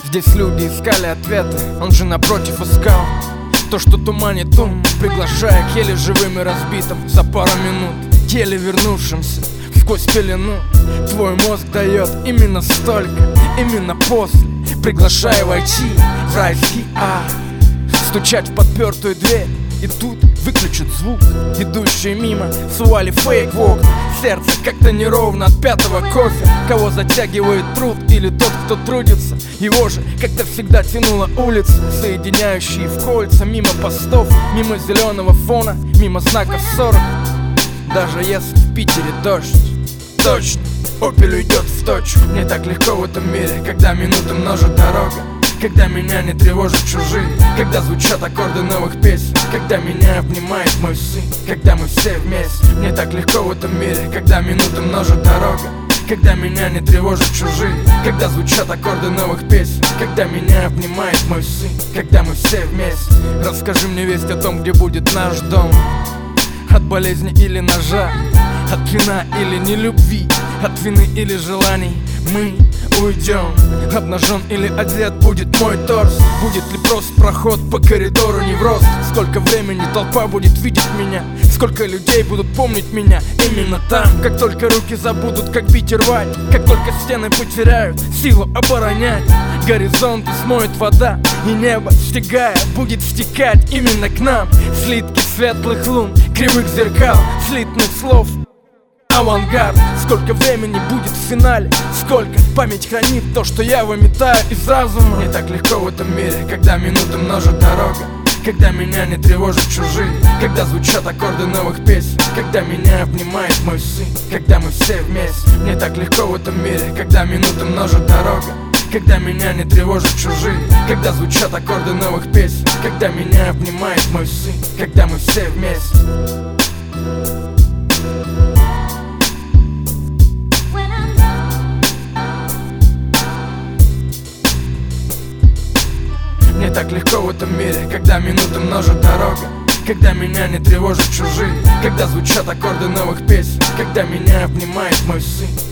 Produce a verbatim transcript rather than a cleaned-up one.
Здесь люди искали ответы, он же напротив искал то, что туманит ум, приглашая к еле живым и разбитым за пару минут, еле вернувшимся сквозь пелену. Твой мозг дает именно столько, именно после, приглашая войти в райский ад, стучать в подпертую дверь. И тут выключат звук. Идущие мимо сували фейк в окна. Сердце как-то неровно от пятого кофе. Кого затягивает труд или тот, кто трудится. Его же как-то всегда тянула улица, соединяющие в кольца. Мимо постов, мимо зеленого фона, мимо знака сорок. Даже если в Питере дождь, точно Опель уйдет в точку. Мне так легко в этом мире, когда минуты множит дорога, когда меня не тревожат чужие, когда звучат аккорды новых песен, когда меня обнимает мой сын, когда мы все вместе. Мне так легко в этом мире, когда минуты множит дорога, когда меня не тревожат чужие, когда звучат аккорды новых песен, когда меня обнимает мой сын, когда мы все вместе. Расскажи мне весть о том, где будет наш дом. От болезни или ножа, от вина или нелюбви, от вины или желаний мы уйдем. Обнажен или одет будет мой торс. Будет ли прост проход по коридору невроз? Сколько времени толпа будет видеть меня? Сколько людей будут помнить меня именно там? Как только руки забудут, как бить и рвать, как только стены потеряют силу оборонять, горизонты смоет вода, и небо, стекая, будет стекать именно к нам. Слитки светлых лун, кривых зеркал, слитных слов, авангард. Сколько времени будет в финале, сколько память хранит то, что я выметаю из разума. Мне так легко в этом мире, когда минуты множит дорога, когда меня не тревожат чужие, когда звучат аккорды новых песен, когда меня обнимает мой сын, когда мы все вместе. Мне так легко в этом мире, когда минуты множит дорога, когда меня не тревожат чужие, когда звучат аккорды новых песен, когда меня обнимает мой сын, когда мы все вместе. Мне так легко в этом мире, когда минуты множит дорога, когда меня не тревожат чужие, когда звучат аккорды новых песен, когда меня обнимает мой сын,